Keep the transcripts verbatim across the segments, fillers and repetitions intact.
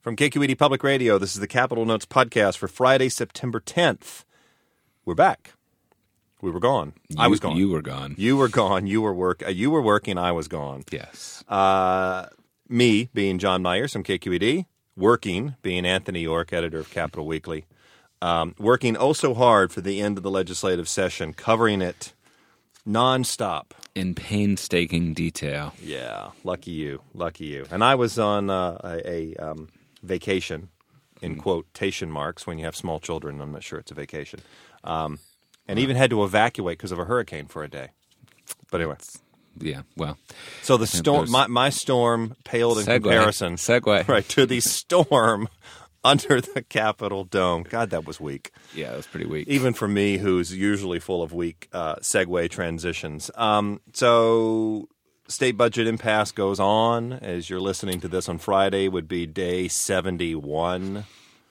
From K Q E D Public Radio, this is the Capital Notes podcast for Friday, September tenth. We're back. We were gone. You, I was gone. You were gone. You were gone. You were work. Uh, you were working. I was gone. Yes. Uh, me being John Myers from K Q E D, working being Anthony York, editor of Capital Weekly, um, working oh so hard for the end of the legislative session, covering it nonstop. In painstaking detail. Yeah, lucky you, lucky you. And I was on uh, a, a um, vacation, in quotation marks, when you have small children. I'm not sure it's a vacation. Um, and even had to evacuate because of a hurricane for a day. But anyway. Yeah, well. So the storm, my, my storm paled in Segue. comparison. Segue. Right, to the storm under the Capitol dome. God, that was weak. Yeah, that was pretty weak. Even for me, who's usually full of weak uh, segue transitions. Um, so state budget impasse goes on. As you're listening to this on Friday, would be day seventy-one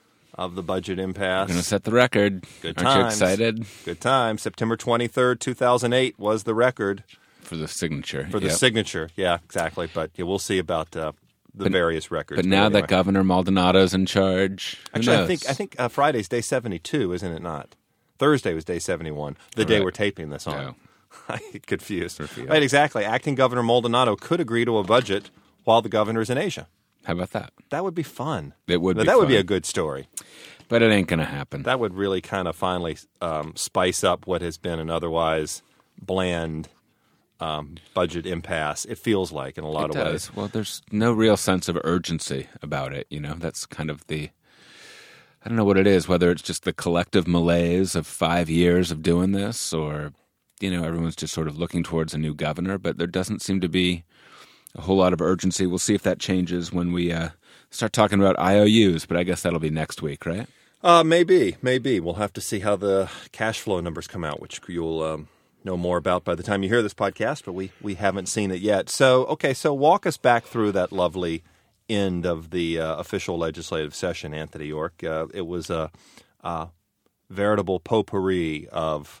of the budget impasse. We're going to set the record. Good Aren't times. you excited? Good time. September twenty-third, two thousand eight was the record. For the signature. For the yep. signature, yeah, exactly. But yeah, we'll see about uh, the but, various records. But now anyway. that Governor Maldonado's in charge, who actually, knows? I think I think uh, Friday's day seventy-two, isn't it not? Thursday was day seventy-one, the Correct. day we're taping this on. No. I get confused. Right, exactly. Acting Governor Maldonado could agree to a budget while the governor's in Asia. How about that? That would be fun. It would. Now, be that fun. would be a good story. But it ain't going to happen. That would really kind of finally um, spice up what has been an otherwise bland um, budget impasse. It feels like in a lot it of does. ways. Well, there's no real sense of urgency about it. You know, that's kind of the. I don't know what it is. Whether it's just the collective malaise of five years of doing this, or you know, everyone's just sort of looking towards a new governor. But there doesn't seem to be a whole lot of urgency. We'll see if that changes when we uh, start talking about I O Us. But I guess that'll be next week, right? Uh, maybe, maybe. We'll have to see how the cash flow numbers come out, which you'll um, know more about by the time you hear this podcast, but we, we haven't seen it yet. So, okay, so walk us back through that lovely end of the uh, official legislative session, Anthony York. Uh, it was a, a veritable potpourri of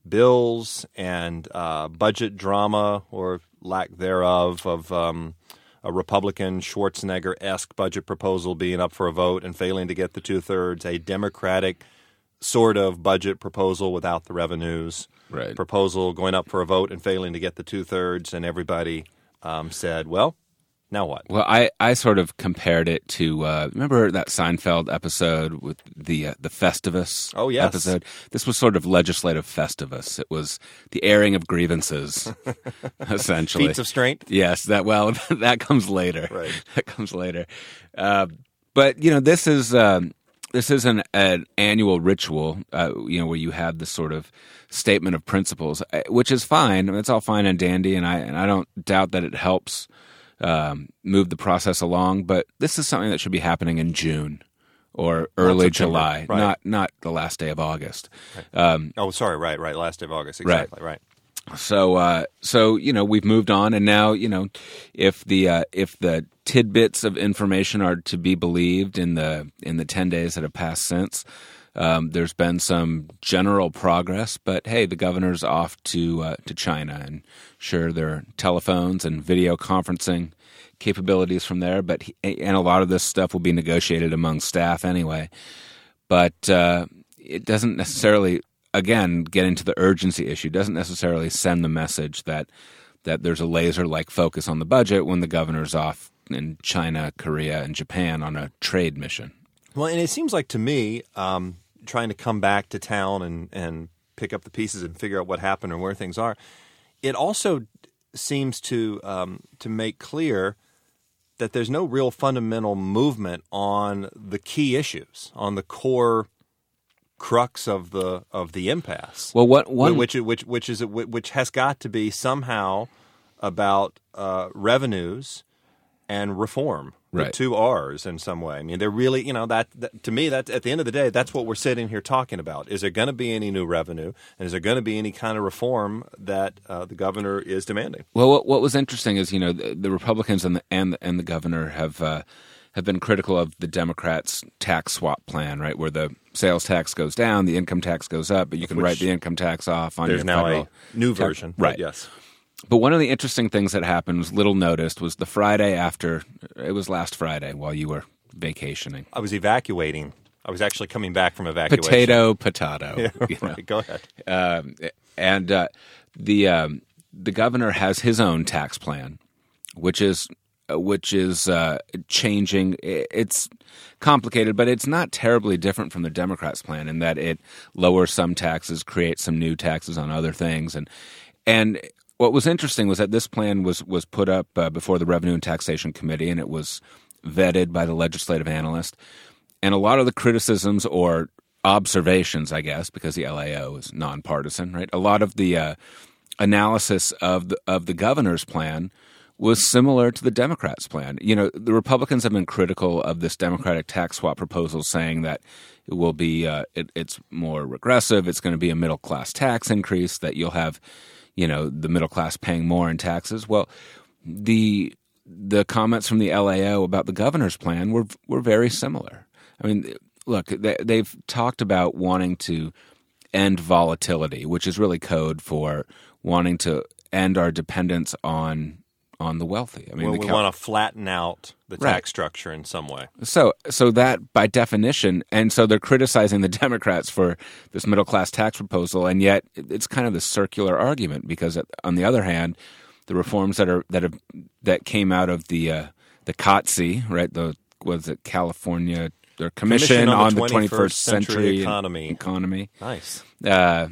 bills and uh, budget drama, or lack thereof, of um, a Republican Schwarzenegger-esque budget proposal being up for a vote and failing to get the two-thirds, a Democratic sort of budget proposal without the revenues, right. proposal going up for a vote and failing to get the two-thirds, and everybody um, said, well, now what? Well, I, I sort of compared it to uh, remember that Seinfeld episode with the uh, the Festivus oh, yes. episode? This was sort of legislative Festivus. It was the airing of grievances, essentially. Feats of strength? Yes, that well, that comes later. Right. That comes later. Uh, but, you know, this is um, this is an, an annual ritual, uh, you know, where you have this sort of statement of principles, which is fine. I mean, it's all fine and dandy, and I and I don't doubt that it helps Um, move the process along, but this is something that should be happening in June or early July, right. not not the last day of August. Right. Um, oh, sorry, right, right, last day of August, exactly, right. right. So, uh, so you know, we've moved on, and now you know, if the uh, if the tidbits of information are to be believed in the in the ten days that have passed since. Um, there's been some general progress, but hey, the governor's off to uh, to China, and sure, there are telephones and video conferencing capabilities from there. But he, and a lot of this stuff will be negotiated among staff anyway. But uh, it doesn't necessarily, again, get into the urgency issue. Doesn't necessarily send the message that that there's a laser-like focus on the budget when the governor's off in China, Korea, and Japan on a trade mission. Well, and it seems like to me, um, trying to come back to town and, and pick up the pieces and figure out what happened and where things are, it also seems to um, to make clear that there's no real fundamental movement on the key issues, on the core crux of the of the impasse. Well, what one which which which is which has got to be somehow about uh, revenues and reform. Right. With two R's in some way. I mean, they're really, you know, that, that to me, that at the end of the day, that's what we're sitting here talking about. Is there going to be any new revenue, and is there going to be any kind of reform that uh, the governor is demanding? Well, what, what was interesting is, you know, the, the Republicans and the and the, and the governor have uh, have been critical of the Democrats' tax swap plan, right, where the sales tax goes down, the income tax goes up, but you can Which write the income tax off on there's your now federal a new tax. version, right? Yes. But one of the interesting things that happened, was little noticed, was the Friday after, it was last Friday while you were vacationing. I was evacuating. I was actually coming back from evacuation. Potato, potato. Yeah, you know. right. Go ahead. Um, and uh, the um, the governor has his own tax plan, which is which is uh, changing. It's complicated, but it's not terribly different from the Democrats' plan in that it lowers some taxes, creates some new taxes on other things. And and what was interesting was that this plan was, was put up uh, before the Revenue and Taxation Committee, and it was vetted by the legislative analyst. And a lot of the criticisms or observations, I guess, because the L A O is nonpartisan, right? A lot of the uh, analysis of the, of the governor's plan was similar to the Democrats' plan. You know, the Republicans have been critical of this Democratic tax swap proposal, saying that it will be uh, it, it's more regressive. It's going to be a middle class tax increase, that you'll have, you know, the middle class paying more in taxes. Well, the the comments from the L A O about the governor's plan were were very similar. I mean, look, they, they've talked about wanting to end volatility, which is really code for wanting to end our dependence on on the wealthy. I mean, well, the we Cal- want to flatten out the tax Right. structure in some way. So, so that by definition, and so they're criticizing the Democrats for this middle class tax proposal, and yet it's kind of the circular argument because, on the other hand, the reforms that are that have that came out of the uh, the C O T S E, right? The was it California their Commission, Commission on on the the twenty-first Century Century Economy. economy. Nice. Uh,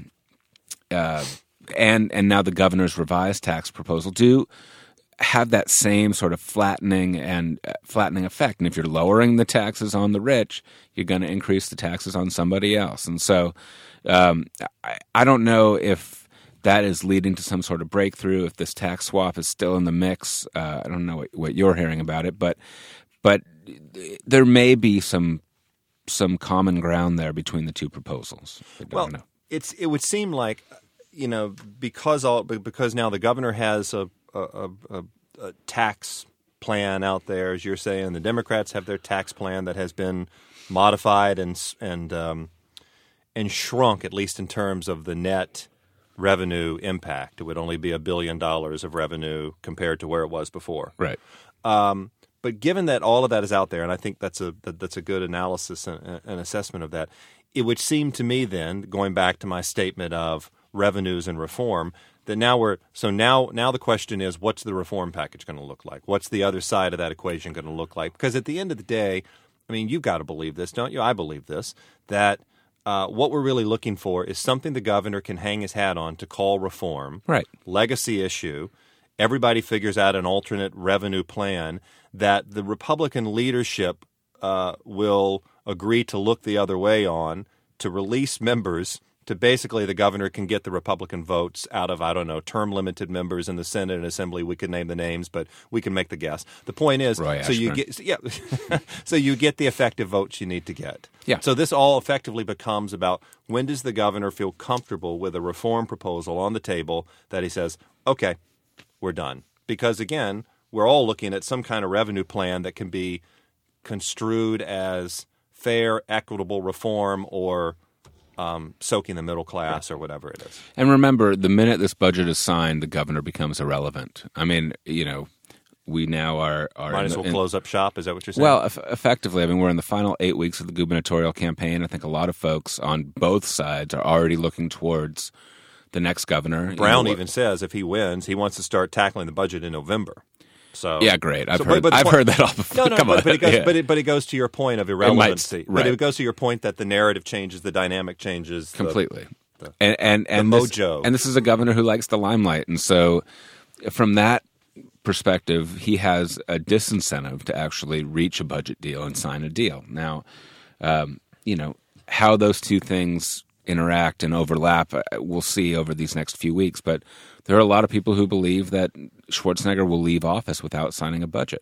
uh, and and now the governor's revised tax proposal do have that same sort of flattening and uh, flattening effect. And if you're lowering the taxes on the rich, you're going to increase the taxes on somebody else. And so um, I, I don't know if that is leading to some sort of breakthrough, if this tax swap is still in the mix. Uh, I don't know what, what you're hearing about it, but but there may be some some common ground there between the two proposals. I don't Well, know. it's it would seem like, you know, because all because now the governor has a a, a, a tax plan out there, as you're saying. The Democrats have their tax plan that has been modified and and um, and shrunk, at least in terms of the net revenue impact. It would only be a billion dollars of revenue compared to where it was before. Right. Um, but given that all of that is out there, and I think that's a that, that's a good analysis and an assessment of that, it would seem to me then, going back to my statement of revenues and reform, that now we're so now now the question is, what's the reform package going to look like? What's the other side of that equation going to look like? Because at the end of the day, I mean, you've got to believe this, don't you? I believe this, that uh, what we're really looking for is something the governor can hang his hat on to call reform, Right. legacy issue. Everybody figures out an alternate revenue plan that the Republican leadership uh, will agree to look the other way on, to release members, to basically the governor can get the Republican votes out of, I don't know, term-limited members in the Senate and Assembly. We could name the names, but we can make the guess. The point is, Roy so you Ashburn. get, so yeah, so you get the effective votes you need to get. Yeah. So this all effectively becomes about when does the governor feel comfortable with a reform proposal on the table that he says, okay, we're done. Because again, we're all looking at some kind of revenue plan that can be construed as fair, equitable reform or um, soaking the middle class or whatever it is. And remember, the minute this budget is signed, the governor becomes irrelevant. I mean, you know, we now are... are Might in as the- well in- close up shop. Is that what you're saying? Well, eff- effectively, I mean, we're in the final eight weeks of the gubernatorial campaign. I think a lot of folks on both sides are already looking towards the next governor. You Brown know, even says if he wins, he wants to start tackling the budget in November. So Yeah, great. I've So, heard. but the I've point- heard that all before. No, no, Come but, on. but, it goes, Yeah. but, it, but it goes to your point of irrelevancy. right. But it goes to your point that the narrative changes, the dynamic changes. the- completely. the- and and and the this, mojo. and this is a governor who likes the limelight, and so from that perspective, he has a disincentive to actually reach a budget deal and sign a deal. Now, um, you know how those two things interact and overlap. uh, We'll see over these next few weeks, but there are a lot of people who believe that Schwarzenegger will leave office without signing a budget.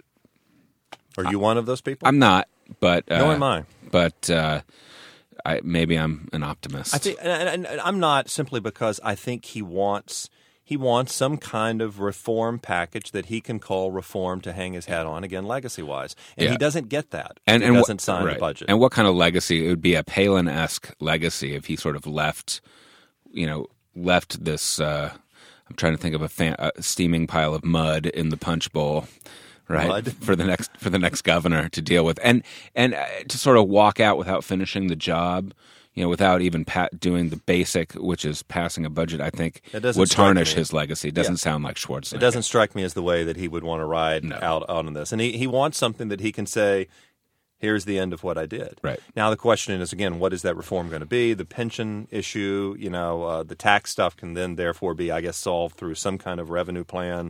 Are you one of those people? I'm not, but uh, No am I. But uh, I, maybe I'm an optimist. I think, and, and, and I'm not simply because I think he wants he wants some kind of reform package that he can call reform to hang his hat on again, legacy wise, and Yeah. he doesn't get that. and he and doesn't what, sign right. the budget. And what kind of legacy? It would be a Palin-esque legacy if he sort of left, you know, left this. Uh, I'm trying to think of a, fan, a steaming pile of mud in the punch bowl right? mud. For the next for the next governor to deal with, and and uh, to sort of walk out without finishing the job, you know, without even pa- doing the basic, which is passing a budget, I think would tarnish his legacy. It doesn't yeah. sound like Schwarzenegger. It doesn't strike me as the way that he would want to ride no. out, out on this. And he, he wants something that he can say, here's the end of what I did. Right. Now the question is, again, what is that reform going to be? The pension issue, you know, uh, the tax stuff can then therefore be, I guess, solved through some kind of revenue plan.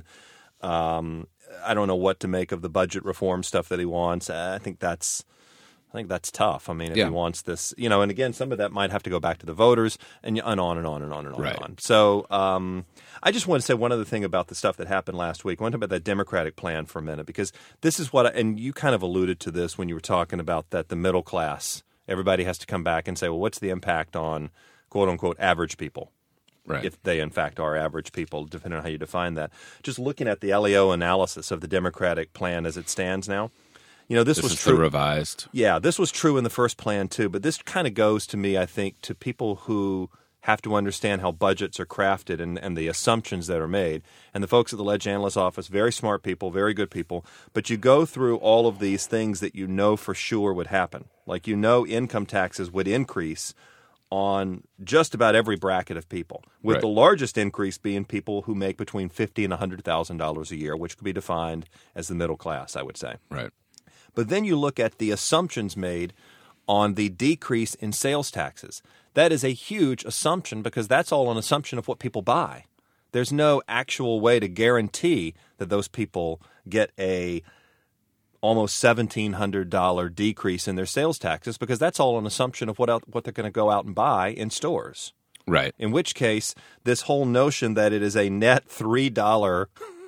Um, I don't know what to make of the budget reform stuff that he wants. I think that's... I think that's tough. I mean, if yeah. he wants this, you know, and again, some of that might have to go back to the voters and, and on and on and on and on right. and on. So um, I just want to say one other thing about the stuff that happened last week. I want to talk about that Democratic plan for a minute, because this is what, I, and you kind of alluded to this when you were talking about that the middle class, everybody has to come back and say, well, what's the impact on quote unquote average people? Right. If they, in fact, are average people, depending on how you define that. Just looking at the L E O analysis of the Democratic plan as it stands now, you know, this, this was is true. The revised. Yeah, this was true in the first plan too, but this kind of goes to me, I think, to people who have to understand how budgets are crafted and, and the assumptions that are made. And the folks at the Ledge Analyst Office, very smart people, very good people, but you go through all of these things that you know for sure would happen. Like, you know, income taxes would increase on just about every bracket of people, with right. the largest increase being people who make between fifty thousand dollars and one hundred thousand dollars a year, which could be defined as the middle class, I would say. Right. But then you look at the assumptions made on the decrease in sales taxes. That is a huge assumption, because that's all an assumption of what people buy. There's no actual way to guarantee that those people get a almost seventeen hundred dollars decrease in their sales taxes, because that's all an assumption of what else, what they're going to go out and buy in stores. Right. In which case, this whole notion that it is a net three dollars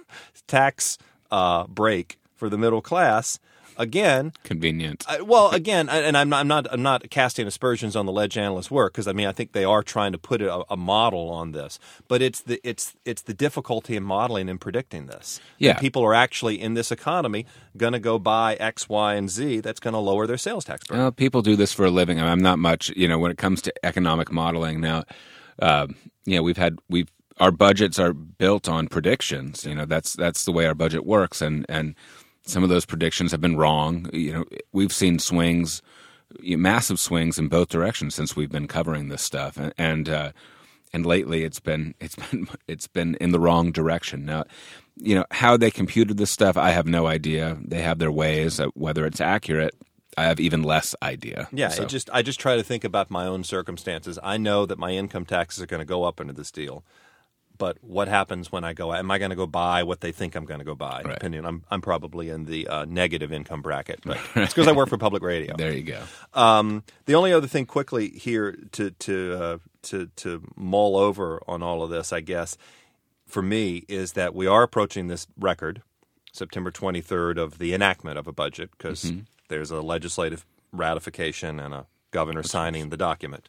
tax uh, break for the middle class, again, convenient. I, well, again, and I'm not, I'm not, I'm not casting aspersions on the Ledge Analysts' work, because I mean, I think they are trying to put a, a model on this. But it's the it's it's the difficulty in modeling and predicting this. Yeah, and people are actually in this economy going to go buy X, Y, and Z. That's going to lower their sales tax burden. Well, people do this for a living. I'm not much, you know, when it comes to economic modeling. Now, uh, you know, we've had we've our budgets are built on predictions. You know, that's that's the way our budget works, and and. Some of those predictions have been wrong. You know, we've seen swings, massive swings in both directions since we've been covering this stuff, and and, uh, and lately it's been it's been it's been in the wrong direction. Now, you know, how they computed this stuff, I have no idea. They have their ways. Whether it's accurate, I have even less idea. Yeah, so. it just I just try to think about my own circumstances. I know that my income taxes are going to go up under this deal. But what happens when I go? Am I going to go buy what they think I'm going to go buy? Right. Depending, I'm I'm probably in the uh, negative income bracket, but it's because I work for public radio. There you go. Um, the only other thing, quickly here, to to uh, to to mull over on all of this, I guess, for me, is that we are approaching this record, September twenty-third, of the enactment of a budget, because mm-hmm. there's a legislative ratification and a governor That's signing nice. the document.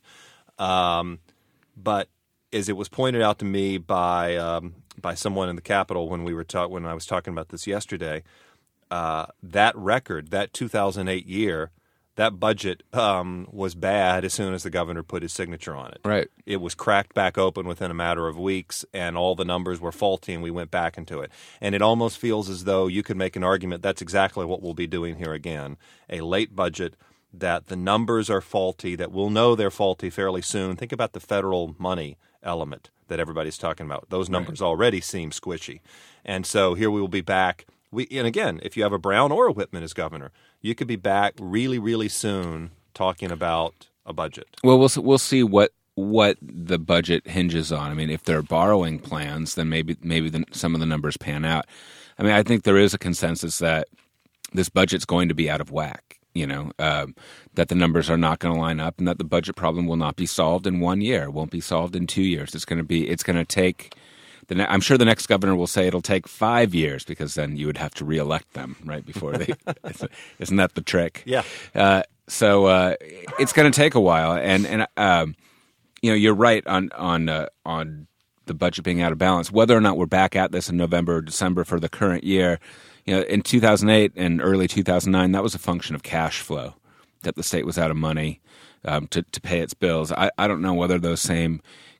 Um, but as it was pointed out to me by um, by someone in the Capitol when we were ta- when I was talking about this yesterday, uh, that record, that two thousand eight year, that budget um, was bad as soon as the governor put his signature on it. Right. It was cracked back open within a matter of weeks, and all the numbers were faulty, and we went back into it. And it almost feels as though you could make an argument that's exactly what we'll be doing here again, a late budget that the numbers are faulty, that we'll know they're faulty fairly soon. Think about the federal money element that everybody's talking about. Those numbers right. already seem squishy. And so here we will be back. We, and again, if you have a Brown or a Whitman as governor, you could be back really, really soon talking about a budget. Well, we'll we'll see what what the budget hinges on. I mean, if there are borrowing plans, then maybe maybe the, some of the numbers pan out. I mean, I think there is a consensus that this budget's going to be out of whack. You know, uh, that the numbers are not going to line up, and that the budget problem will not be solved in one year. It won't be solved in two years. It's going to be. It's going to take. The ne- I'm sure the next governor will say it'll take five years, because then you would have to reelect them right before they. Isn't that the trick? Yeah. Uh, so uh, it's going to take a while, and and um, you know, you're right on on uh, on the budget being out of balance. Whether or not we're back at this in November or December for the current year. You know, in two thousand eight and early two thousand nine, that was a function of cash flow, that the state was out of money um, to, to pay its bills. I, I don't know whether those same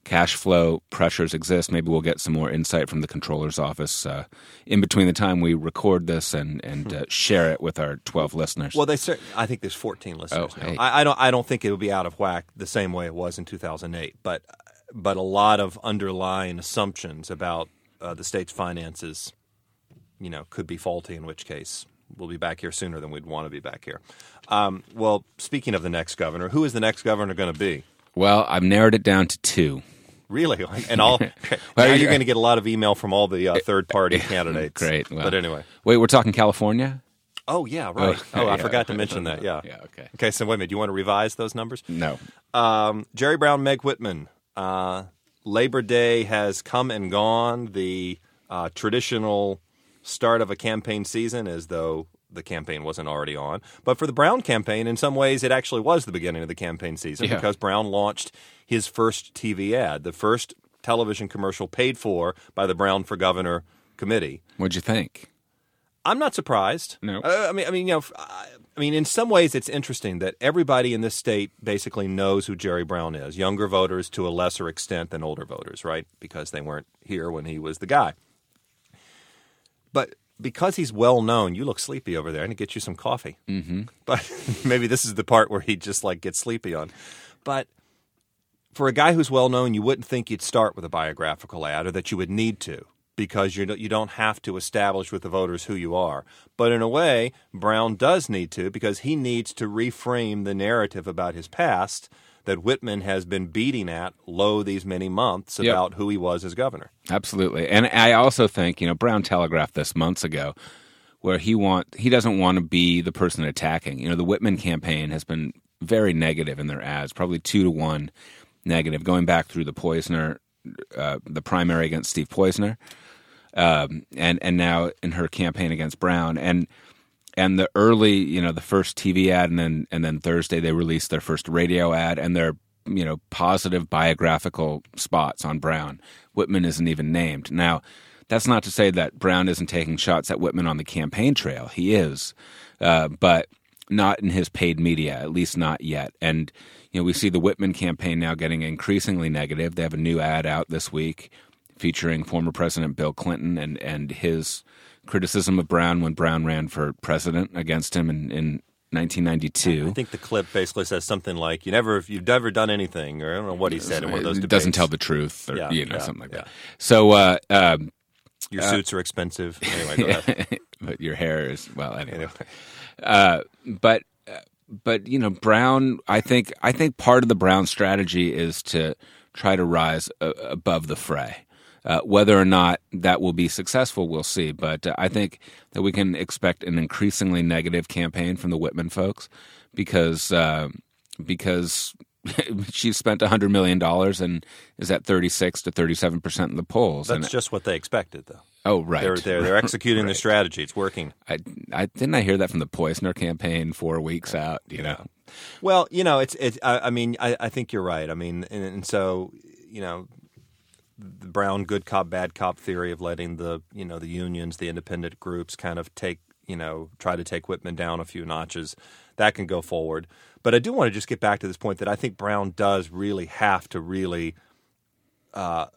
cash flow pressures exist. Maybe we'll get some more insight from the Comptroller's office uh, in between the time we record this and and uh, share it with our twelve listeners. Well, they cer- I think there's fourteen listeners Oh, now. hey. I, I don't I don't think it will be out of whack the same way it was in two thousand eight, but but a lot of underlying assumptions about uh, the state's finances, you know, could be faulty. In which case, we'll be back here sooner than we'd want to be back here. Um, well, speaking of the next governor, who is the next governor going to be? Well, I've narrowed it down to two. Really? And all now Well, you're going to get a lot of email from all the uh, third-party candidates. Great. Well, But anyway. Wait, we're talking California? Oh, yeah, right. Oh, Oh, I yeah. forgot to mention that, yeah. Yeah, okay. Okay, so wait a minute. Do you want to revise those numbers? No. Um, Jerry Brown, Meg Whitman. Uh, Labor Day has come and gone. The uh, traditional start of a campaign season, as though the campaign wasn't already on. But for the Brown campaign, in some ways, it actually was the beginning of the campaign season Yeah. because Brown launched his first T V ad, the first television commercial paid for by the Brown for Governor committee. What'd you think? I'm not surprised. No. Uh, I mean, I mean, you know, I I mean, in some ways, it's interesting that everybody in this state basically knows who Jerry Brown is. Younger voters to a lesser extent than older voters, right? Because they weren't here when he was the guy. But because he's well known, you look sleepy over there. I need to get you some coffee. Mm-hmm. But maybe this is the part where he just like gets sleepy on. But for a guy who's well known, you wouldn't think you'd start with a biographical ad, or that you would need to, because you you don't have to establish with the voters who you are. But in a way, Brown does need to, because he needs to reframe the narrative about his past that Whitman has been beating at low these many months Yep. about who he was as governor. Absolutely. And I also think, you know, Brown telegraphed this months ago where he want he doesn't want to be the person attacking. You know, the Whitman campaign has been very negative in their ads, probably two to one negative, going back through the Poizner, uh, the primary against Steve Poizner, um, and and now in her campaign against Brown. And and the early, you know, the first T V ad, and then and then Thursday they released their first radio ad, and their, you know, positive biographical spots on Brown. Whitman isn't even named. Now, that's not to say that Brown isn't taking shots at Whitman on the campaign trail. He is, uh, but not in his paid media, at least not yet. And, you know, we see the Whitman campaign now getting increasingly negative. They have a new ad out this week featuring former President Bill Clinton and, and his criticism of Brown when Brown ran for president against him in, in nineteen ninety-two. I think the clip basically says something like, "You never, you've never done anything," or I don't know what he said in one of those It debates. doesn't tell the truth, or Yeah, you know, yeah, something like yeah. that. So, uh, uh, Your suits are expensive. Anyway, go ahead. but your hair is well. Anyway, Anyway. uh, but uh, but you know, Brown. I think I think part of the Brown strategy is to try to rise uh, above the fray. Uh, whether or not that will be successful, we'll see. But uh, I think that we can expect an increasingly negative campaign from the Whitman folks because uh, because she spent one hundred million dollars and is at thirty-six to thirty-seven percent in the polls. That's and, just what they expected, though. oh, right. They're they're, they're executing their Right. strategy. It's working. I, I didn't I hear that from the Poizner campaign four weeks out. You know, Well, you know, it's it's. I, I mean, I, I think you're right. I mean, and, and so you know, the Brown good cop bad cop theory of letting the you know the unions, the independent groups, kind of take you know try to take Whitman down a few notches, that can go forward. But I do want to just get back to this point that I think Brown does really have to really uh,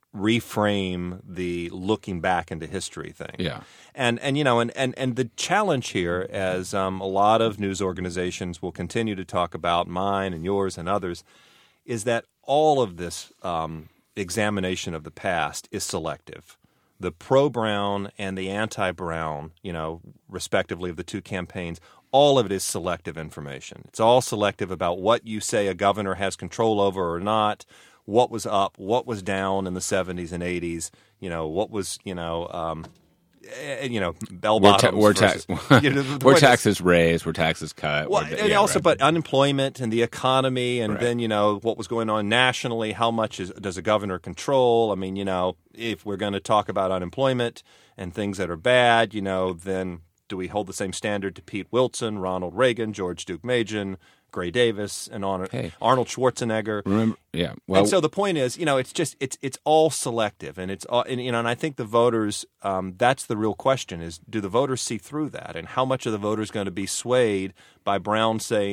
reframe the looking back into history thing. Yeah. And and you know and, and, and the challenge here, as um, a lot of news organizations will continue to talk about, mine and yours and others, is that all of this um, examination of the past is selective. The pro-Brown and the anti-Brown, you know, respectively, of the two campaigns, all of it is selective information. It's all selective about what you say a governor has control over or not, what was up, what was down in the seventies and eighties, you know, what was, you know, um, eh, you know, bell Were, ta- bottoms were, versus, ta- you know, the were point is- taxes raised? Were taxes cut? well, were, and yeah, also, right. but unemployment and the economy, and Right. then you know what was going on nationally. How much is, does a governor control? I mean, you know, if we're going to talk about unemployment and things that are bad, you know, then do we hold the same standard to Pete Wilson, Ronald Reagan, George Duke-Majan, Gray Davis, and Arnold, Hey. Arnold Schwarzenegger? Remember, yeah. Well, And so the point is, you know, it's just it's it's all selective, and it's all, and, you know, and I think the voters, um, that's the real question: is do the voters see through that, and how much of the voters going to be swayed by Brown saying,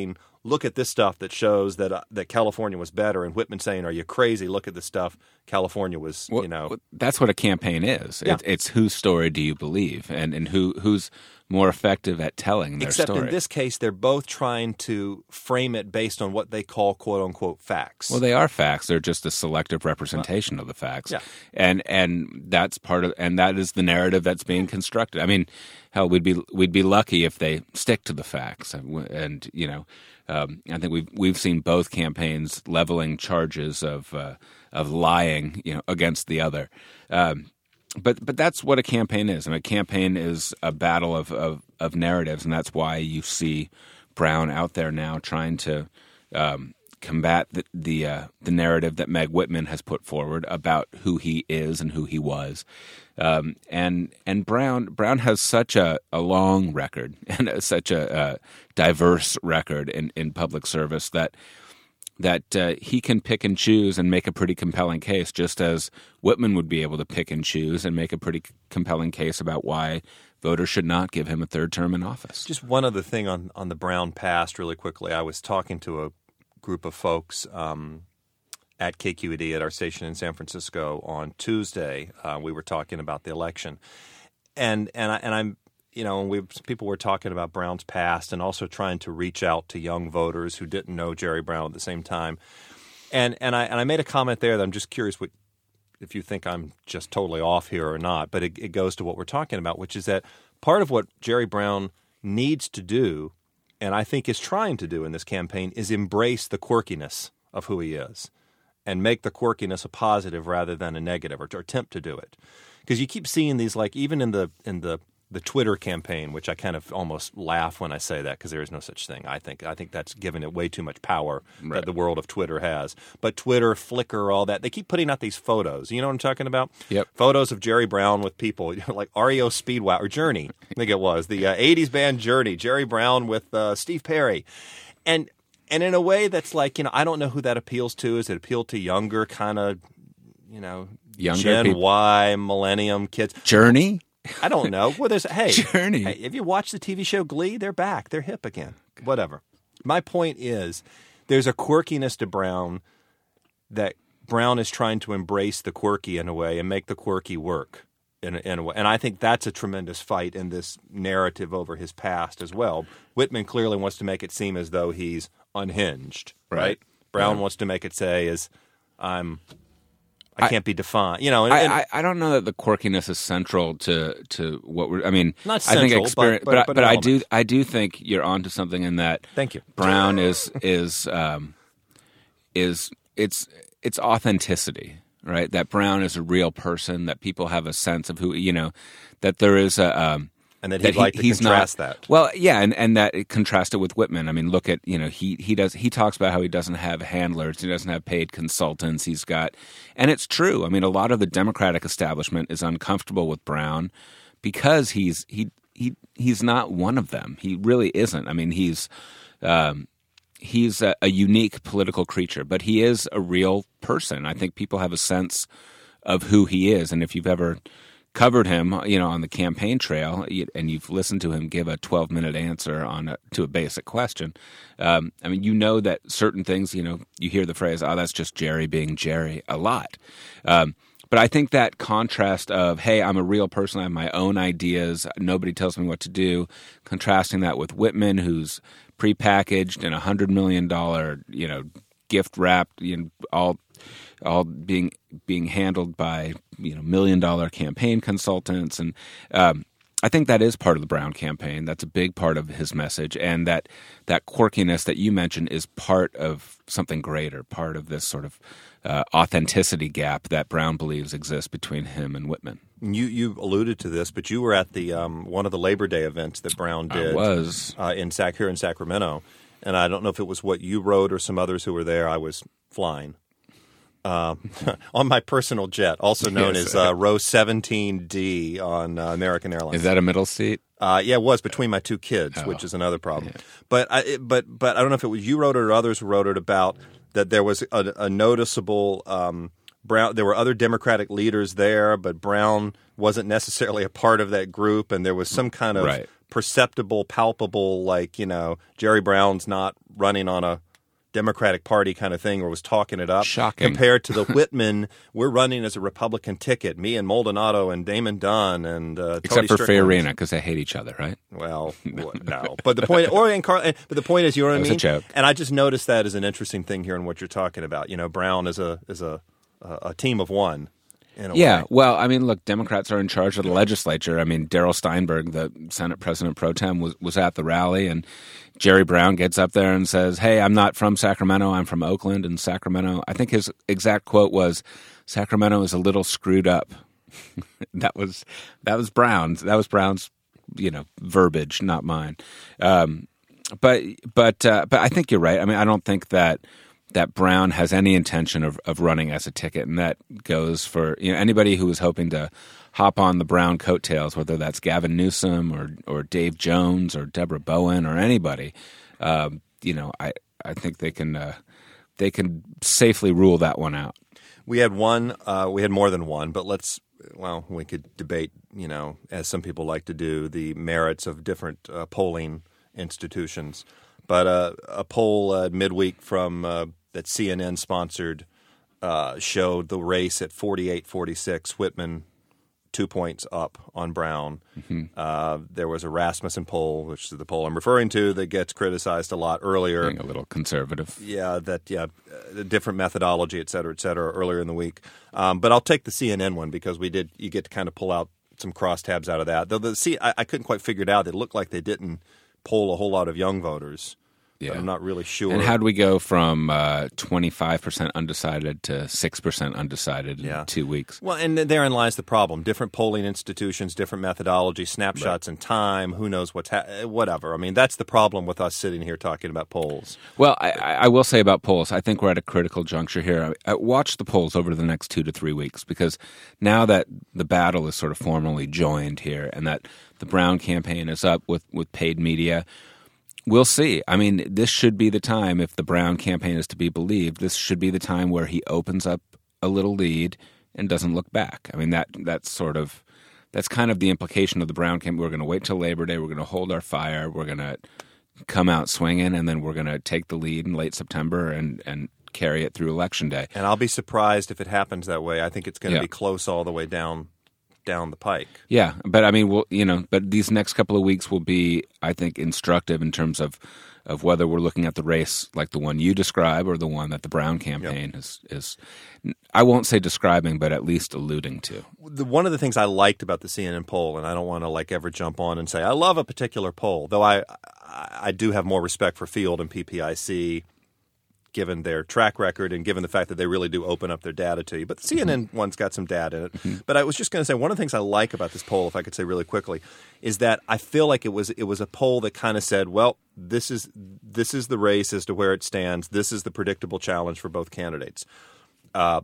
look at this stuff that shows that uh, that California was better, and Whitman saying, "Are you crazy? Look at this stuff. California was, well, you know." Well, that's what a campaign is. Yeah. It, it's whose story do you believe, and and who who's more effective at telling their Except story. in this case, they're both trying to frame it based on what they call "quote unquote" facts. Well, they are facts. They're just a selective representation of the facts. Yeah. And and that's part of and that is the narrative that's being constructed. I mean, hell, we'd be we'd be lucky if they stick to the facts. And, and you know, um, I think we've we've seen both campaigns leveling charges of uh, of lying, you know, against the other. Um, But but that's what a campaign is. I mean, a campaign is a battle of, of, of narratives, and that's why you see Brown out there now trying to um, combat the the, uh, the narrative that Meg Whitman has put forward about who he is and who he was. Um, and and Brown Brown has such a, a long record and a, such a, a diverse record in, in public service that. that uh, he can pick and choose and make a pretty compelling case, just as Whitman would be able to pick and choose and make a pretty compelling case about why voters should not give him a third term in office. Just one other thing on, on the Brown past really quickly. I was talking to a group of folks um, at K Q E D at our station in San Francisco on Tuesday. Uh, we were talking about the election. And, and, I, and I'm You know, we people were talking about Brown's past and also trying to reach out to young voters who didn't know Jerry Brown at the same time. And and I and I made a comment there that I'm just curious what if you think I'm just totally off here or not. But it, it goes to what we're talking about, which is that part of what Jerry Brown needs to do, and I think is trying to do in this campaign, is embrace the quirkiness of who he is and make the quirkiness a positive rather than a negative, or to attempt to do it. Because you keep seeing these, like even in the in the the Twitter campaign, which I kind of almost laugh when I say that because there is no such thing. I think I think that's giving it way too much power right. that the world of Twitter has. But Twitter, Flickr, all that, they keep putting out these photos. You know what I'm talking about? Yep. Photos of Jerry Brown with people, you know, like R E O Speedwagon, or Journey, I think it was, the uh, eighties band Journey, Jerry Brown with uh, Steve Perry. And and in a way that's like, you know, I don't know who that appeals to. Does it appeal to younger kind of, you know, Younger Gen people. Y, millennium kids? Journey? I don't know. Well, there's hey, Journey. hey, if you watch the T V show Glee, they're back. They're hip again. Whatever. My point is, there's a quirkiness to Brown that Brown is trying to embrace the quirky in a way and make the quirky work in a, in a way. And I think that's a tremendous fight in this narrative over his past as well. Whitman clearly wants to make it seem as though he's unhinged, right? Right. Brown Yeah. wants to make it say is I'm. I can't be defined, you know. And, I, and, I, I don't know that the quirkiness is central to, to what we're. I mean, Not I think central, experience, but- but but- but, but an I do element. I do think you're onto something in that. Thank you. Brown is is um, is it's it's authenticity, right? That Brown is a real person. That people have a sense of who you know. That there is a. Um, And that that he'd he- like to he's contrast not, that. Well, yeah, and, and that it contrasted with Whitman. I mean, look at you know he he does he talks about how he doesn't have handlers, he doesn't have paid consultants. He's got, and it's true. I mean, a lot of the Democratic establishment is uncomfortable with Brown because he's he he he's not one of them. He really isn't. I mean, he's um, he's a, a unique political creature, but he is a real person. I think people have a sense of who he is, and if you've ever covered him, you know, on the campaign trail, and you've listened to him give a twelve-minute answer on a, to a basic question. Um, I mean, you know that certain things, you know, you hear the phrase, "Oh, that's just Jerry being Jerry," a lot. Um, but I think that contrast of, "Hey, I'm a real person. I have my own ideas. Nobody tells me what to do," contrasting that with Whitman, who's prepackaged and a hundred million dollar, you know, gift wrapped, you know, all. all being being handled by you know million dollar campaign consultants, and um, I think that is part of the Brown campaign. That's a big part of his message, and that that quirkiness that you mentioned is part of something greater, part of this sort of uh, authenticity gap that Brown believes exists between him and Whitman. You you alluded to this, but you were at the um, one of the Labor Day events that Brown did. I was uh, in Sac here in Sacramento, and I don't know if it was what you wrote or some others who were there. I was flying. Uh, on my personal jet, also known Yes. as uh, row seventeen D on uh, American Airlines. Is that a middle seat? Uh, yeah, it was between my two kids, Oh. which is another problem. But I, it, but but I don't know if it was you wrote it or others wrote it about that there was a, a noticeable um, Brown. There were other Democratic leaders there, but Brown wasn't necessarily a part of that group, and there was some kind of Right. perceptible, palpable, like, you know, Jerry Brown's not running on a Democratic Party kind of thing or was talking it up. Shocking. Compared to the Whitman, we're running as a Republican ticket, me and Maldonado and Damon Dunn and uh, Except Tony for Strickland. Fiorina, because they hate each other, right? Well, no. But the point, or and Carl, but the point is, you know what I That was mean? a joke. And I just noticed that as an interesting thing here in what you're talking about. You know, Brown is a is a a, a team of one. In a Yeah, way. well, I mean, look, Democrats are in charge of the legislature. I mean, Darrell Steinberg, the Senate President pro tem, was, was at the rally, and Jerry Brown gets up there and says, hey, I'm not from Sacramento, I'm from Oakland, and Sacramento, I think his exact quote was, Sacramento is a little screwed up. that was that was Brown's, that was Brown's, you know, verbiage, not mine. Um, but but uh, but I think you're right. I mean, I don't think that that Brown has any intention of, of running as a ticket, and that goes for, you know, anybody who was hoping to hop on the Brown coattails, whether that's Gavin Newsom or or Dave Jones or Deborah Bowen or anybody. Um, you know, I I think they can uh, they can safely rule that one out. We had one, uh, we had more than one, but let's, well, we could debate, you know, as some people like to do, the merits of different uh, polling institutions. But uh, a poll uh, midweek from uh, that C N N sponsored uh, showed the race at forty-eight forty-six, Whitman two points up on Brown. Mm-hmm. Uh, there was a Rasmussen poll, which is the poll I'm referring to, that gets criticized a lot earlier. Being a little conservative. Yeah, that yeah, uh, different methodology, et cetera, et cetera, earlier in the week. Um, but I'll take the C N N one because we did. You get to kind of pull out some crosstabs out of that. Though the C, I, I couldn't quite figure it out. It looked like they didn't poll a whole lot of young voters. Yeah. I'm not really sure. And how'd we go from uh, twenty-five percent undecided to six percent undecided Yeah. in two weeks? Well, and therein lies the problem. Different polling institutions, different methodology, snapshots in time, who knows what's ha- whatever. I mean, that's the problem with us sitting here talking about polls. Well, I, I will say about polls, I think we're at a critical juncture here. I, I watch the polls over the next two to three weeks because now that the battle is sort of formally joined here and that the Brown campaign is up with, with paid media, we'll see. I mean, this should be the time, if the Brown campaign is to be believed, this should be the time where he opens up a little lead and doesn't look back. I mean, that that's sort of, that's kind of the implication of the Brown campaign. We're going to wait till Labor Day. We're going to hold our fire. We're going to come out swinging, and then we're going to take the lead in late September and, and carry it through Election Day. And I'll be surprised if it happens that way. I think it's going to Yeah. be close all the way down down the pike. Yeah, but I mean, we'll, you know, but these next couple of weeks will be, I think, instructive in terms of, of whether we're looking at the race like the one you describe or the one that the Brown campaign yep. is, is, I won't say describing, but at least alluding to. The, one of the things I liked about the C N N poll, and I don't want to like ever jump on and say I love a particular poll, though I, I, I do have more respect for Field and P P I C, given their track record and given the fact that they really do open up their data to you. But the C N N mm-hmm. one's got some data in it. Mm-hmm. But I was just going to say, one of the things I like about this poll, if I could say really quickly, is that I feel like it was it was a poll that kind of said, well, this is this is the race as to where it stands. This is the predictable challenge for both candidates. Uh,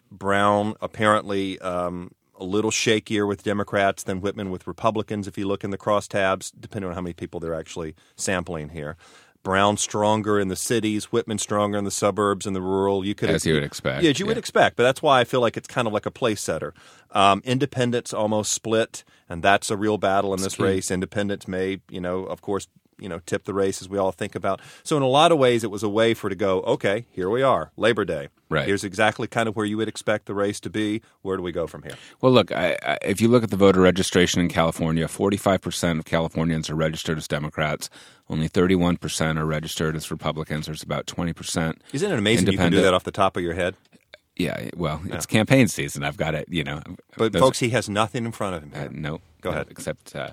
Brown apparently um, a little shakier with Democrats than Whitman with Republicans, if you look in the crosstabs, depending on how many people they're actually sampling here. Brown stronger in the cities, Whitman stronger in the suburbs and the rural. You could, as you would expect. Yeah, as you yeah. would expect. But that's why I feel like it's kind of like a place setter. Um, independents almost split, and that's a real battle in this key. race. Independents may, you know, of course, you know, tip the race as we all think about. So in a lot of ways, it was a way for to go, okay, here we are, Labor Day. Right. Here's exactly kind of where you would expect the race to be. Where do we go from here? Well, look, I, I, if you look at the voter registration in California, forty-five percent of Californians are registered as Democrats. Only thirty-one percent are registered as Republicans. There's about twenty percent Isn't it amazing you can do that off the top of your head? Yeah, well, Yeah. it's campaign season. I've got it, you know. But those- folks, he has nothing in front of him. Uh, no. Go no, ahead. Except, uh,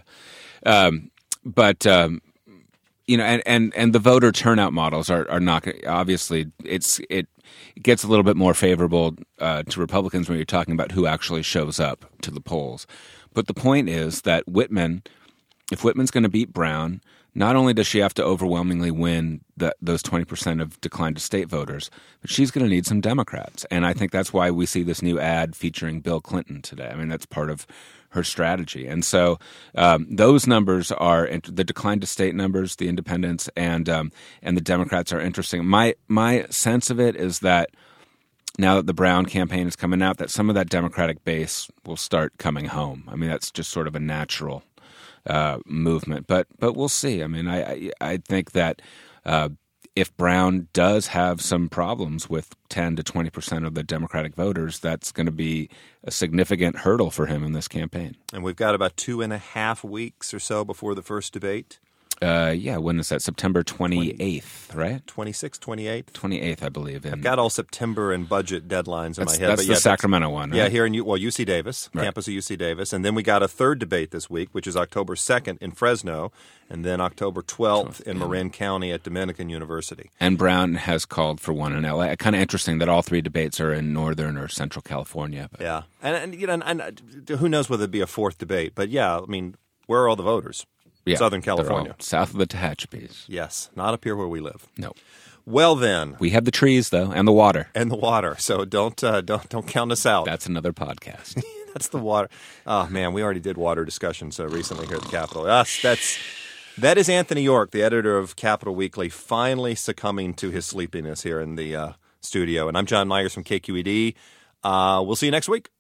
um, but, um, you know, and, and, and the voter turnout models are, are not – obviously, it's it gets a little bit more favorable uh, to Republicans when you're talking about who actually shows up to the polls. But the point is that Whitman – if Whitman's going to beat Brown – not only does she have to overwhelmingly win the, those twenty percent of declined to state voters, but she's going to need some Democrats. And I think that's why we see this new ad featuring Bill Clinton today. I mean, that's part of her strategy. And so um, those numbers are the declined to state numbers, the independents, and um, and the Democrats are interesting. My my sense of it is that now that the Brown campaign is coming out, that some of that Democratic base will start coming home. I mean, that's just sort of a natural uh, movement. But but we'll see. I mean, I I, I think that uh, if Brown does have some problems with ten to twenty percent of the Democratic voters, that's going to be a significant hurdle for him in this campaign. And we've got about two and a half weeks or so before the first debate. Uh, yeah, when is that? September twenty-eighth, right? twenty-sixth, twenty-eighth? twenty-eighth, I believe. In, I've got all September and budget deadlines in that's, my head. That's but the yeah, Sacramento one, right? Yeah, here in U- well, U C Davis, right. campus of U C Davis. And then we got a third debate this week, which is October second in Fresno, and then October twelfth in Marin County at Dominican University. And Brown has called for one in L A. Kind of interesting that all three debates are in Northern or Central California. But. Yeah. And, and, you know, and, and who knows whether it'd be a fourth debate. But, yeah, I mean, where are all the voters? Yeah, Southern California. South of the Tehachapi's. Yes, not up here where we live. No. Well, then. We have the trees, though, and the water. And the water. So don't uh, don't don't count us out. That's another podcast. That's the water. Oh, man, we already did water discussions uh, recently here at the Capitol. Us, that's, that is Anthony York, the editor of Capitol Weekly, finally succumbing to his sleepiness here in the uh, studio. And I'm John Myers from K Q E D. Uh, we'll see you next week.